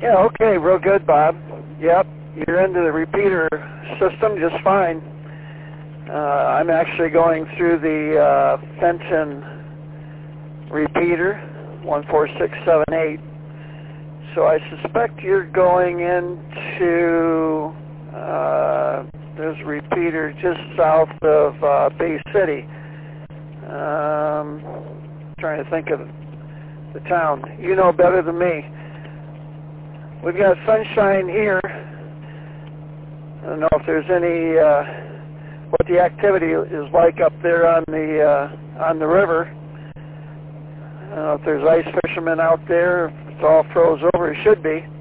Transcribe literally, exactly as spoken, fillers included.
Yeah, okay, real good, Bob. Yep, you're into the repeater system just fine. Uh, I'm actually going through the uh, Fenton repeater, one four six seven eight. So I suspect you're going into, uh, there's a repeater just south of uh, Bay City. Um, trying to think of the town. You know better than me. We've got sunshine here. I don't know if there's any, uh, what the activity is like up there on the, uh, on the river. I don't know if there's ice fishermen out there. If it's all froze over, it should be.